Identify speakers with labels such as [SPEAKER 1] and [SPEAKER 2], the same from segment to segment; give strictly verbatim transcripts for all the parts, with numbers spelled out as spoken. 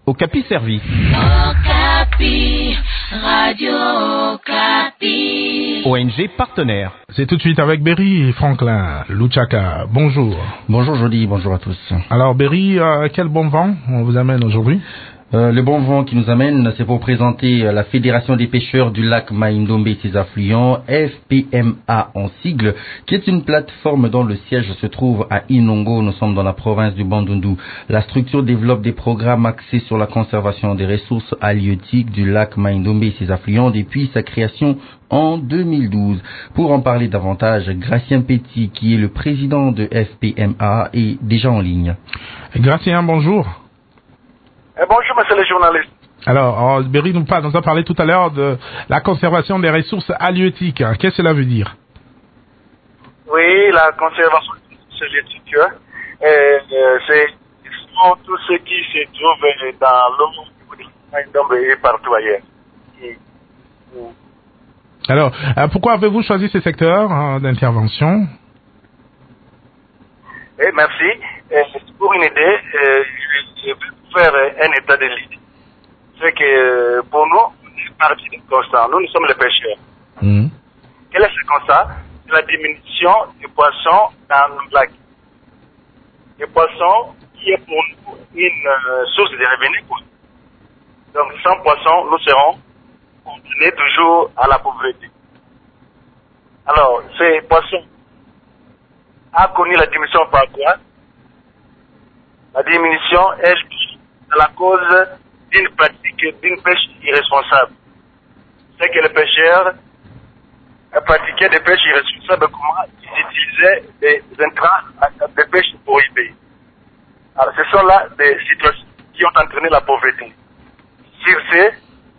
[SPEAKER 1] Okapi Servi.
[SPEAKER 2] Okapi, Radio Okapi.
[SPEAKER 1] O N G partenaire.
[SPEAKER 3] C'est tout de suite avec Berry et Franklin Luchaka. Bonjour.
[SPEAKER 4] Bonjour Jody, bonjour à tous.
[SPEAKER 3] Alors Berry, euh, quel bon vent on vous amène aujourd'hui?
[SPEAKER 4] Euh, le bon vent qui nous amène, c'est pour présenter la Fédération des pêcheurs du lac Mai-Ndombe et ses affluents, F P M A en sigle, qui est une plateforme dont le siège se trouve à Inongo. Nous sommes dans la province du Bandundu. La structure développe des programmes axés sur la conservation des ressources halieutiques du lac Mai-Ndombe et ses affluents depuis sa création en deux mille douze. Pour en parler davantage, Gracien Petit, qui est le président de F P M A, est déjà en ligne.
[SPEAKER 3] Gracien, bonjour.
[SPEAKER 5] Eh, bonjour, monsieur le journaliste.
[SPEAKER 3] Alors, Berry nous, nous a parlé tout à l'heure de la conservation des ressources halieutiques. Qu'est-ce que cela veut dire?
[SPEAKER 5] Oui, la conservation des ressources halieutiques, euh, c'est tout ce qui se trouve dans l'eau et partout ailleurs. Et,
[SPEAKER 3] Alors, euh, pourquoi avez-vous choisi ce secteur euh, d'intervention?
[SPEAKER 5] Eh, merci. Euh, pour une idée, euh, je vais faire un état de ligne. C'est que pour nous, c'est parti du constat. Nous, nous sommes les pêcheurs.
[SPEAKER 3] Mmh.
[SPEAKER 5] Quel est ce constat? C'est la diminution du poisson dans le lac. Le poisson qui est pour nous une euh, source de revenus. Donc, sans poisson, nous serons condamnés toujours à la pauvreté. Alors, ces poissons a connu la diminution par quoi? La diminution est à la cause d'une pratique, d'une pêche irresponsable. C'est que les pêcheurs pratiquaient des pêches irresponsables, comment ils utilisaient des intrants de pêche prohibés. Alors, ce sont là des situations qui ont entraîné la pauvreté. Sur ce,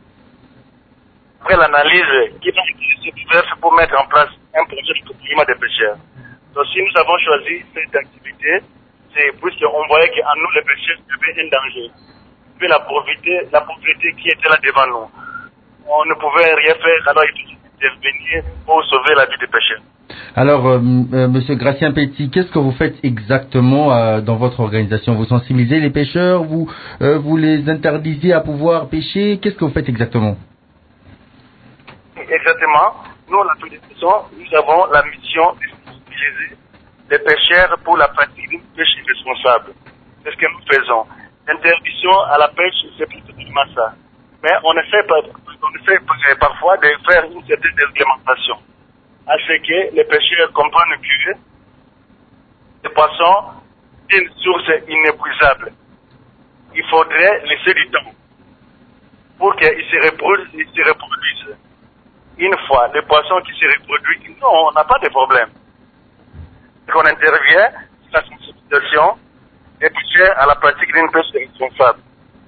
[SPEAKER 5] après l'analyse qui va utiliser diverses pour mettre en place un projet de climat des pêcheurs. Donc, si nous avons choisi cette activité, c'est puisqu'on voyait qu'en nous, les pêcheurs, il y avait un danger. Il y avait la pauvreté, la pauvreté qui était là devant nous. On ne pouvait rien faire, alors il fallait intervenir pour sauver la vie des pêcheurs.
[SPEAKER 4] Alors, euh, euh, Monsieur Gracien Petit, qu'est-ce que vous faites exactement euh, dans votre organisation? Vous sensibilisez les pêcheurs, vous, euh, vous les interdisez à pouvoir pêcher? Qu'est-ce que vous faites exactement?
[SPEAKER 5] Exactement. Nous, la fédération, nous avons la mission de sensibiliser les pêcheurs pour la pratique d'une pêche responsable. C'est ce que nous faisons. L'interdiction à la pêche, c'est pratiquement ça. Mais on essaie, on essaie parfois de faire une certaine réglementation. À ce que les pêcheurs comprennent que les poissons sont une source inépuisable. Il faudrait laisser du temps pour qu'ils se reproduisent, ils se reproduisent. Une fois, les poissons qui se reproduisent, non, on n'a pas de problème. Qu'on intervient sur la sensibilisation des pêcheurs à la pratique d'une pêche responsable.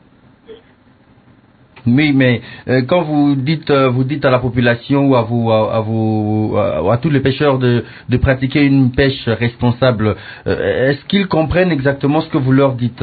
[SPEAKER 4] Oui, mais euh, quand vous dites, euh, vous dites à la population ou à vous, à, à vous, à, à tous les pêcheurs de, de pratiquer une pêche responsable, euh, est-ce qu'ils comprennent exactement ce que vous leur dites?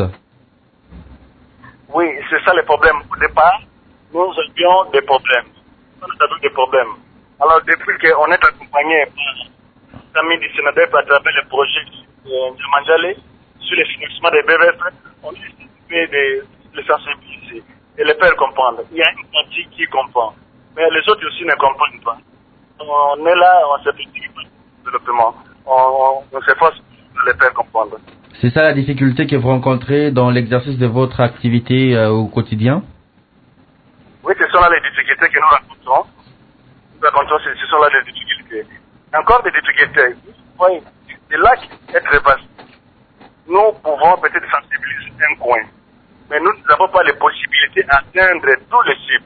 [SPEAKER 5] Oui, c'est ça le problème. Au départ, nous avions des problèmes. Nous avons des problèmes. Alors, depuis qu'on est accompagné par Sami Dissenadef à travers le projet de Manjale sur le financement des B V F, on a essayé de les sensibiliser et les faire comprendre. Il y a une partie qui comprend, mais les autres aussi ne comprennent pas. On est là, on s'efforce de développement. On, on s'efforce de les faire comprendre.
[SPEAKER 4] C'est ça la difficulté que vous rencontrez dans l'exercice de votre activité euh, au quotidien?
[SPEAKER 5] Oui, ce sont là les difficultés que nous rencontrons. Nous rencontrons, ce sont là les difficultés. Encore des difficultés. Oui, le lac est très vaste. Nous pouvons peut-être sensibiliser un coin, mais nous n'avons pas les possibilités d'atteindre tous les cibles.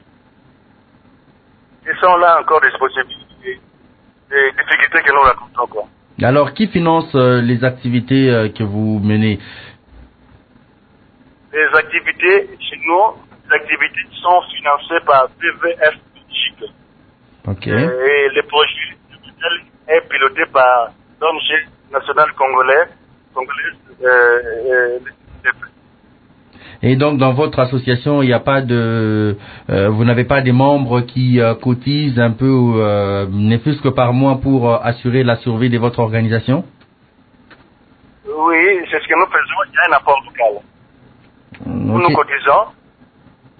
[SPEAKER 5] Ce sont là encore des possibilités, des difficultés que nous rencontrons. Quoi.
[SPEAKER 4] Alors, qui finance euh, les activités euh, que vous menez?
[SPEAKER 5] Les activités chez nous, les activités sont financées par B V F Belgique.
[SPEAKER 4] Ok.
[SPEAKER 5] Et le projet est piloté par l'O N G national congolais, congolais euh, euh,
[SPEAKER 4] Et donc, dans votre association, il n'y a pas de, euh, vous n'avez pas des membres qui euh, cotisent un peu, euh, ne fût-ce que par mois pour euh, assurer la survie de votre organisation?
[SPEAKER 5] Oui, c'est ce que nous faisons. Il y a un apport local.
[SPEAKER 4] Okay.
[SPEAKER 5] Nous nous cotisons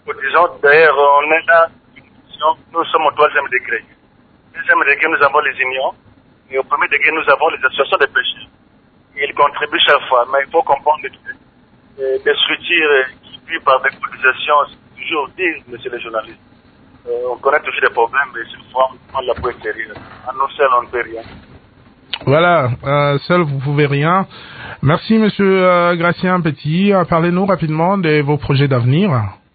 [SPEAKER 5] Disons, d'ailleurs, on est là, nous sommes au troisième degré. Au deuxième degré, nous avons les unions. Et au premier degré, nous avons les associations de pêcheurs. Ils contribuent chaque fois, mais il faut comprendre que euh, des structures qui vivent par des cotisations, c'est toujours dit, monsieur le journaliste. Euh, on connaît toujours des problèmes, mais cette fois, on l'a pour extérieur. À nous seuls, on ne peut rien.
[SPEAKER 3] Voilà, euh, seul vous pouvez rien. Merci monsieur euh, Gracien Petit. Euh, Parlez-nous rapidement de vos projets d'avenir.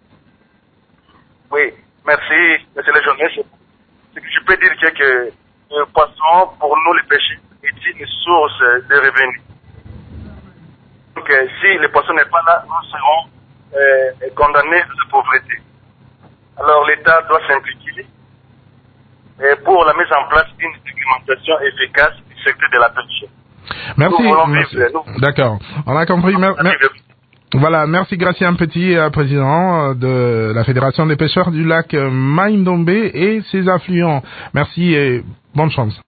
[SPEAKER 5] Oui, merci, monsieur le journaliste. Ce que je peux dire c'est que le poisson, pour nous les pêcheurs, est une source de revenus. Donc euh, si le poisson n'est pas là, nous serons euh, condamnés à la pauvreté. Alors l'État doit s'impliquer euh, pour la mise en place d'une réglementation efficace du secteur de la pêche.
[SPEAKER 3] Merci.
[SPEAKER 5] Nous voulons
[SPEAKER 3] merci.
[SPEAKER 5] vivre, nous.
[SPEAKER 3] D'accord. On a compris. Mer- mer- Voilà, merci Gracien Petit, euh, président euh, de la Fédération des pêcheurs du lac euh, Mai-Ndombe et ses affluents. Merci et bonne chance.